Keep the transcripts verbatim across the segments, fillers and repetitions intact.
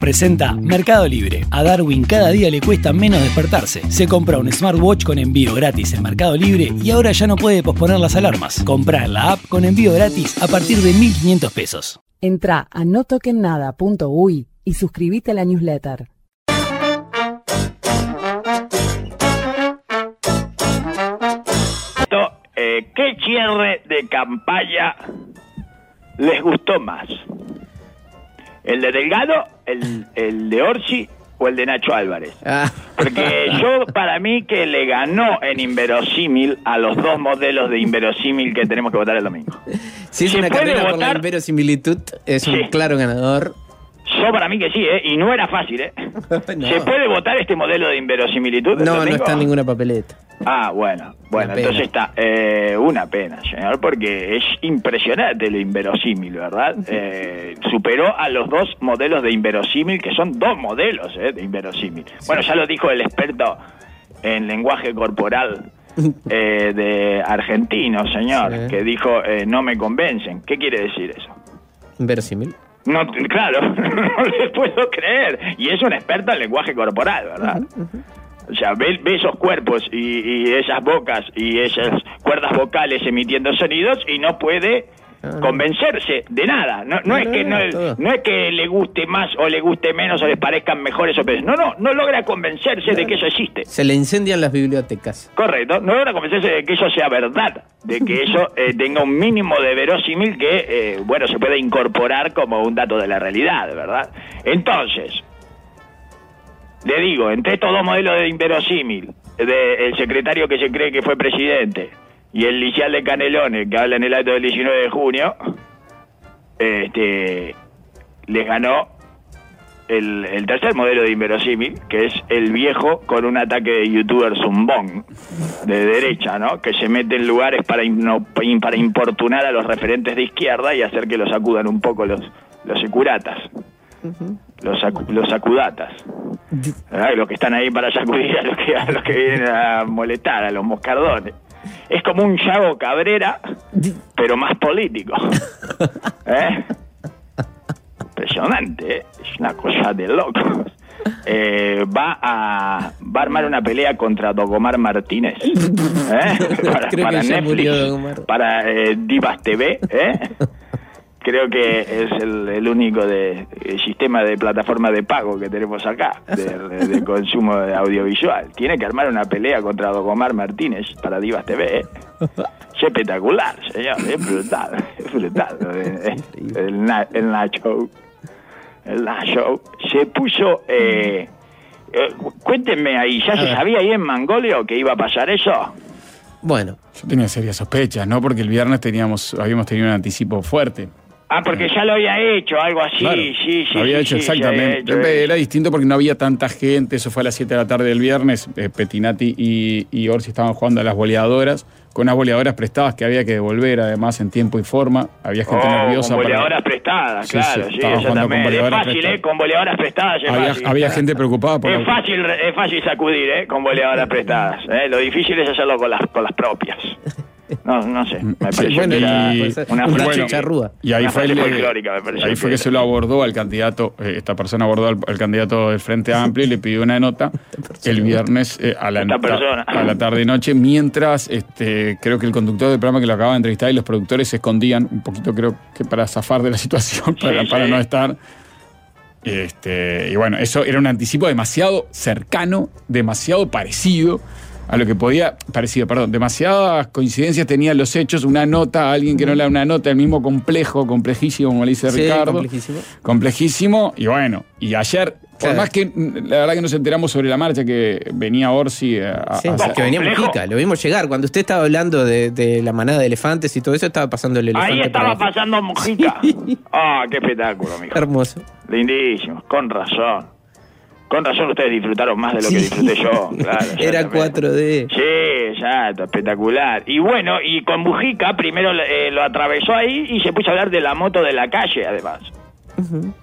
Presenta Mercado Libre. A Darwin cada día le cuesta menos despertarse. Se compra un smartwatch con envío gratis en Mercado Libre y ahora ya no puede posponer las alarmas. Comprar la app con envío gratis a partir de mil quinientos pesos. Entra a no toquen nada punto uy y suscríbete a la newsletter. Eh, ¿Qué cierre de campaña les gustó más? ¿El de Delgado, el, el de Orsi o el de Nacho Álvarez? Ah. Porque yo, para mí, que le ganó en inverosímil a los dos modelos de inverosímil que tenemos que votar el domingo. Si es una carrera por la inverosimilitud, es un sí. claro ganador. Yo para mí que sí, ¿eh? Y no era fácil, ¿eh? No. ¿Se puede votar este modelo de inverosimilitud? No, no está en ninguna papeleta. Ah, bueno, bueno, entonces está eh, una pena, señor, porque es impresionante lo inverosímil, ¿verdad? Eh, superó a los dos modelos de inverosímil, que son dos modelos eh, de inverosímil. Sí. Bueno, ya lo dijo el experto en lenguaje corporal eh, de argentino, señor, sí. que dijo, eh, no me convencen. ¿Qué quiere decir eso? ¿Inverosímil? No, claro, no le puedo creer. Y es un experto en lenguaje corporal, ¿verdad? Uh-huh, uh-huh. O sea, ve, ve esos cuerpos y, y esas bocas y esas cuerdas vocales emitiendo sonidos y no puede ah, convencerse de nada. No, no, no es que no, no es que le guste más o le guste menos o les parezcan mejores o peores. No, no, no logra convencerse no, de que eso existe. Se le incendian las bibliotecas. Correcto, no logra convencerse de que eso sea verdad, de que eso eh, tenga un mínimo de verosímil que, eh, bueno, se puede incorporar como un dato de la realidad, ¿verdad? Entonces, le digo, entre estos dos modelos de inverosímil, de el secretario que se cree que fue presidente y el licial de Canelones, que habla en el acto del diecinueve de junio, este, les ganó el, el tercer modelo de inverosímil, que es el viejo con un ataque de youtuber zumbón, de derecha, ¿no? Que se mete en lugares para, no, para importunar a los referentes de izquierda y hacer que los sacudan un poco los, los securatas. Uh-huh. Los, sacu, los sacudatas, ¿verdad? Los que están ahí para sacudir a los que, a los que vienen a molestar, a los moscardones. Es como un Yago Cabrera, pero más político. ¿Eh? Impresionante, ¿eh? Es una cosa de locos. Eh, va a va a armar una pelea contra Dogomar Martínez, ¿eh? para, para Netflix, para eh, Divas T V, ¿eh? Creo que es el, el único de, el sistema de plataforma de pago que tenemos acá, de, de, de consumo de audiovisual. Tiene que armar una pelea contra Dogomar Martínez para Divas T V. ¿eh? Es espectacular, señor, es brutal, es brutal. El, el, el Nacho, el Nacho se puso... Eh, eh, cuéntenme ahí, ¿ya se sabía ahí en Mangolio que iba a pasar eso? Bueno. Yo tenía serias sospechas, ¿no? Porque el viernes teníamos habíamos tenido un anticipo fuerte. Ah, porque ya lo había hecho, algo así, claro, sí, sí. Lo había sí, hecho, sí, exactamente. Hecho, Era distinto porque no había tanta gente, eso fue a las siete de la tarde del viernes, eh, Pettinati y, y Orsi estaban jugando a las boleadoras, con unas boleadoras prestadas que había que devolver, además, en tiempo y forma. Había gente oh, nerviosa. Con boleadoras para... prestadas, sí, claro, sí, sí, exactamente. Es fácil, prestadas. ¿eh? Con boleadoras prestadas es había, fácil. Había gente preocupada por... Es la... fácil, es fácil sacudir, ¿eh? Con boleadoras prestadas, ¿eh? Lo difícil es hacerlo con las, con las propias. No, no sé, me pareció sí, bueno, que era y, una bueno, frase charrúa. Y ahí una fue, frase el, folclórica, me pareció ahí fue que, que se lo abordó al candidato, eh, esta persona abordó al, al candidato del Frente Amplio y le pidió una nota el viernes eh, a, la, ta, a la tarde-noche, mientras este, creo que el conductor del programa que lo acababa de entrevistar y los productores se escondían un poquito, creo que para zafar de la situación, para, sí, para sí. no estar... Este, y bueno, eso era un anticipo demasiado cercano, demasiado parecido a lo que podía, parecido, perdón, demasiadas coincidencias tenían los hechos, una nota a alguien que no le da una nota, el mismo complejo, complejísimo, como le dice sí, Ricardo. complejísimo. Complejísimo, y bueno, y ayer, por claro. más que la verdad que nos enteramos sobre la marcha que venía Orsi a... Sí, a, a que venía Mujica, lo vimos llegar. Cuando usted estaba hablando de, de la manada de elefantes y todo eso, estaba pasando el elefante. Ahí estaba para pasando Mujica. Ah, qué espectáculo, mijo. Hermoso. Lindísimo, con razón. Con razón ustedes disfrutaron más de lo sí. que disfruté yo. Claro, era cuatro D. Sí, exacto, espectacular. Y bueno, y con Mujica primero eh, lo atravesó ahí y se puso a hablar de la moto de la calle, además. Uh-huh.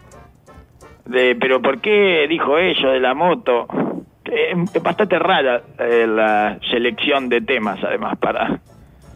De, pero ¿por qué dijo eso de la moto? Eh, es bastante rara eh, la selección de temas, además, para...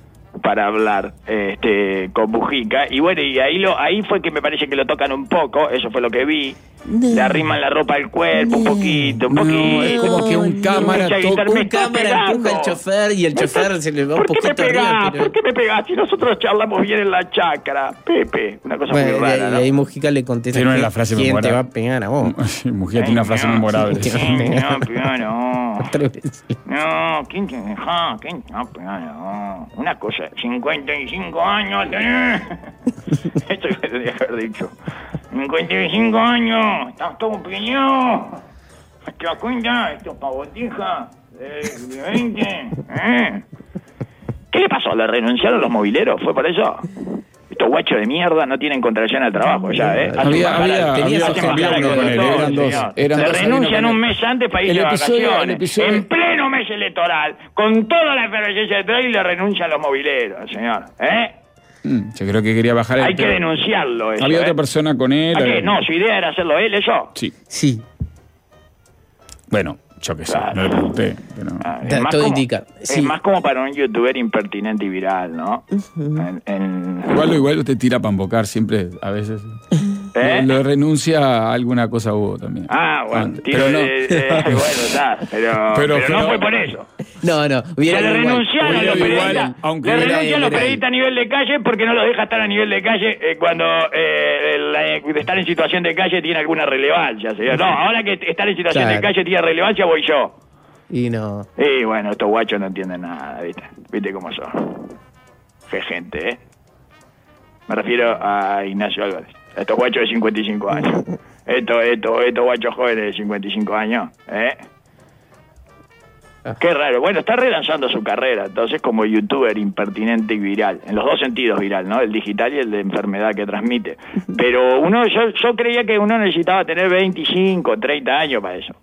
para hablar este, con Mujica. Y bueno, y ahí lo ahí fue que me parece que lo tocan un poco, eso fue lo que vi. No. Le arriman la ropa al cuerpo, no. un poquito, un no, poquito. Es como que un cámara toca, un cámara empuja al chofer y el chofer se le va un poquito arriba. Pero... ¿Por qué me pegás? Si nosotros charlamos bien en la chacra, Pepe. Una cosa bueno, muy rara, ¿no? Y ahí Mujica le contesta tiene la frase ¿quién memorable? Te va a pegar a vos? Mujica tiene una frase no, memorable. Sí, no, pero no. No, ¿quién te deja? ¿Quién te va a pegar? No. Una cosa, cincuenta y cinco años tenés. Esto que tendría que haber dicho. cincuenta y cinco años, estás todo peñado. ¿Te das cuenta? Esto es pavotija de veinte. ¿Eh? ¿Qué le pasó? ¿Le renunciaron los mobileros? ¿Fue por eso? Estos guachos de mierda no tienen contracción al trabajo ya, ¿eh? Había, había, había, había uno con él, eran dos. Eran Le dos renuncian un mes antes para ir de vacaciones. Episodio... En pleno mes electoral, con toda la efervescencia electoral, y le renuncian los mobileros, señor. ¿Eh? Mm, yo creo que quería bajar el... Hay que denunciarlo eso, Había ¿eh? otra persona con él. ¿A qué? No, su idea era hacerlo él, ¿eso? Sí. Sí. Bueno, yo qué sé, Claro. no le pregunté. Pero... Ah, Da, todo como, indica. Sí. Es más como para un youtuber impertinente y viral, ¿no? Uh-huh. en, en... Igual o igual usted tira para invocar siempre, a veces. ¿Eh? Lo, lo renuncia a alguna cosa hubo también. Ah, bueno, Antes. tiro, pero no. eh, eh, bueno, está, pero, pero, pero no fue por eso. No, no. Hubiera le renunciaron a los periodistas. Igual, aunque le hubiera, renuncian los periodistas a nivel de calle porque no los deja estar a nivel de calle eh, cuando eh, la, estar en situación de calle tiene alguna relevancia. ¿Sí? No, ahora que estar en situación claro. de calle tiene relevancia, voy yo. Y no. Y bueno, estos guachos no entienden nada, ¿viste? ¿Viste cómo son? Qué gente, ¿eh? Me refiero a Ignacio Álvarez. Estos guachos de cincuenta y cinco años. Estos, estos, estos guachos jóvenes de cincuenta y cinco años, ¿eh? Qué raro. Bueno, está relanzando su carrera, entonces, como youtuber impertinente y viral. En los dos sentidos viral, ¿no? El digital y el de enfermedad que transmite. Pero uno, yo, yo creía que uno necesitaba tener veinticinco, treinta años para eso.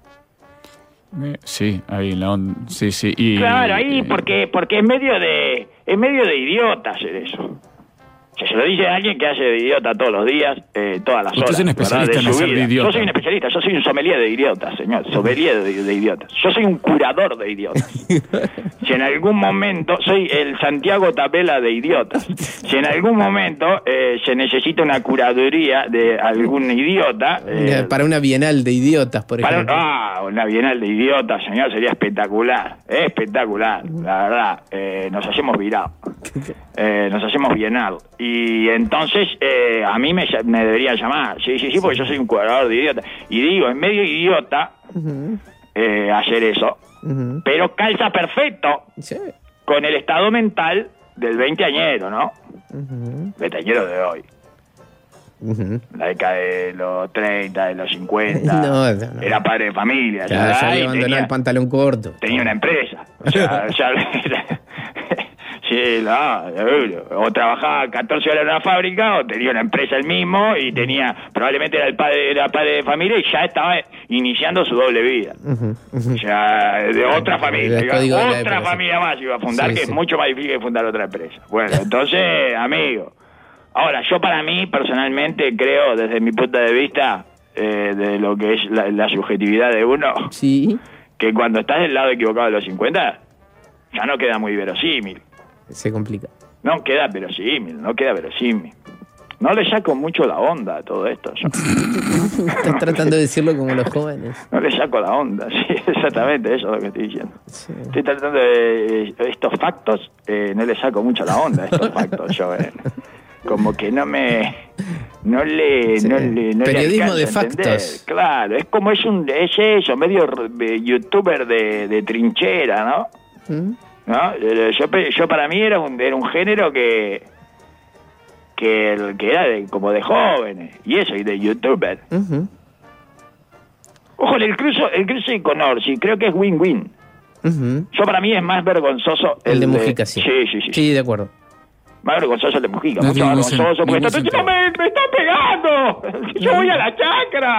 Sí, ahí la onda, sí, sí. Y, claro, ahí eh, porque porque es medio de es medio de idiota hacer eso. Si se lo dice a alguien que hace de idiota todos los días, eh, todas las Usted horas. es un especialista en hacer de idiota. Yo soy un especialista, yo soy un sommelier de idiotas, señor. Sommelier de, de idiotas. Yo soy un curador de idiotas. Si en algún momento, soy el Santiago Tapela de idiotas. Si en algún momento eh, se necesita una curaduría de algún idiota... Eh, para una bienal de idiotas, por para, ejemplo. Ah, una bienal de idiotas, señor, sería espectacular. Espectacular, la verdad. Eh, nos hacemos viral. Eh, nos hacemos bienal. Y entonces eh, a mí me, me deberían llamar. Sí, sí, sí, porque yo soy un curador de idiotas. Y digo, en medio idiota, uh-huh. eh, hacer eso. Uh-huh. Pero calza perfecto sí. con el estado mental del veinteañero, ¿no? Uh-huh. Veinteañero de hoy. Uh-huh. La década de los treinta, de los cincuenta. No, no. Era padre de familia. Claro, ya, ya había abandonado el pantalón corto. Tenía una empresa. O sea, ya... Sí, no, o trabajaba catorce horas en una fábrica o tenía una empresa él mismo y tenía, probablemente era el padre, era padre de familia y ya estaba iniciando su doble vida. Uh-huh, uh-huh. Ya de otra familia, iba, otra época, familia sí. más iba a fundar, sí, que sí. es mucho más difícil que fundar otra empresa. Bueno, entonces, amigo, ahora yo para mí personalmente creo, desde mi punto de vista, eh, de lo que es la, la subjetividad de uno, sí. que cuando estás del lado equivocado de los cincuenta, ya no queda muy verosímil. Se complica. No queda verosímil, no queda verosímil. No le saco mucho la onda a todo esto. Yo. Estás tratando de decirlo como los jóvenes. No le saco la onda, sí, exactamente, eso es lo que estoy diciendo. Sí. Estoy tratando de... Estos factos, eh, no le saco mucho la onda a estos factos, yo. Eh. Como que no me... No le... Sí. No le no Periodismo le de factos. Claro, es como es un... Es eso, medio youtuber de, de trinchera, ¿no? ¿Mm? ¿No? Yo, yo para mí era un, era un género que que, que era de, como de jóvenes y eso, y de youtuber. Uh-huh. Ojo, el cruce el cruce con Orsi creo que es win-win. Uh-huh. Yo para mí es más vergonzoso el, el de Mujica, sí. Sí, sí, sí. Sí, de acuerdo. Más vergonzoso el de Mujica, no, mucho no, más vergonzoso, no, porque no, está, no, no, me, me está pegando. Yo voy a la chacra.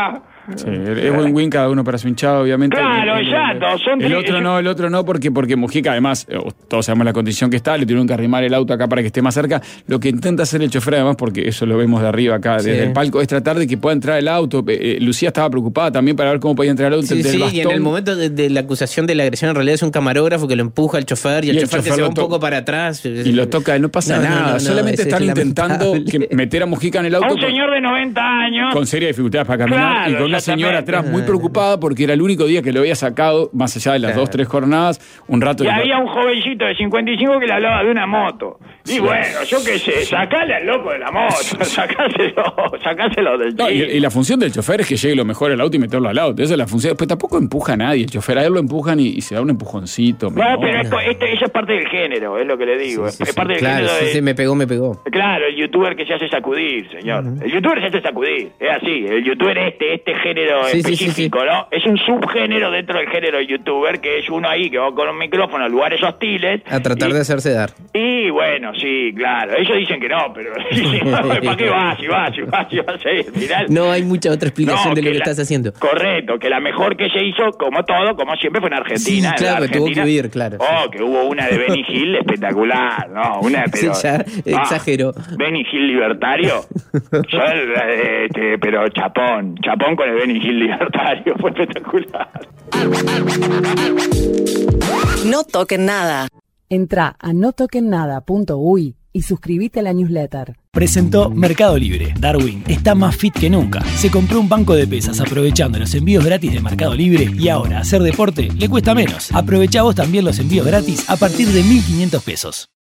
Sí, es win-win cada uno para su hinchado, obviamente. Claro, el, exacto. El, son el otro no, el otro no, porque, porque Mujica, además, todos sabemos la condición que está, le tuvieron que arrimar el auto acá para que esté más cerca. Lo que intenta hacer el chofer, además, porque eso lo vemos de arriba acá, sí. desde el palco, es tratar de que pueda entrar el auto. Eh, Lucía estaba preocupada también para ver cómo podía entrar el auto. Sí, sí, bastón. Y en el momento de, de la acusación de la agresión, en realidad es un camarógrafo que lo empuja al chofer y, y el, el chofer, chofer que se va un poco para atrás. Y lo toca, no pasa no, nada. No, no, no, Solamente están intentando que meter a Mujica en el auto. A un señor de noventa años. Con serias dificultades para caminar, claro, y con una señora atrás muy preocupada porque era el único día que lo había sacado, más allá de las claro. dos, tres jornadas, un rato. Y había un jovencito de cincuenta y cinco que le hablaba de una moto. Y sí. bueno, yo qué sé, sacale al loco de la moto, sacáselo, sacáselo del no, y, y la función del chofer es que llegue lo mejor al auto y meterlo al auto. Esa es la función. Pues tampoco empuja a nadie. El chofer a él lo empujan y, y se da un empujoncito. Bueno, pero esto, este, eso es parte del género, es lo que le digo. Sí, sí, es parte sí, del claro, género. Sí, de... sí, me pegó, me pegó. Claro, el youtuber que se hace sacudir, señor. Uh-huh. El youtuber se hace sacudir, es así. El youtuber este, este género sí, específico, sí, sí, sí. ¿no? Es un subgénero dentro del género de youtuber, que es uno ahí que va con un micrófono a lugares hostiles. A tratar y, de hacerse dar. Y bueno, sí, claro. Ellos dicen que no, pero dicen, no, ¿para qué vas? Si vas, si vas, si vas ahí, al final. No hay mucha otra explicación no, de lo que, que la, estás haciendo. Correcto, que la mejor que se hizo, como todo, como siempre, fue en Argentina. Sí, claro, en tuvo que huir, claro. Oh, que hubo una de Benny Hill espectacular, ¿no? Una, pero, sí, ya exageró. Ah, Benny Hill libertario. Yo, este, pero chapón, chapón con el Benny Hill libertario, fue espectacular. No toquen nada. Entrá a no toquen nada punto uy y suscríbete a la newsletter. Presentó Mercado Libre. Darwin está más fit que nunca. Se compró un banco de pesas aprovechando los envíos gratis de Mercado Libre y ahora hacer deporte le cuesta menos. Aprovechá vos también los envíos gratis a partir de mil quinientos pesos.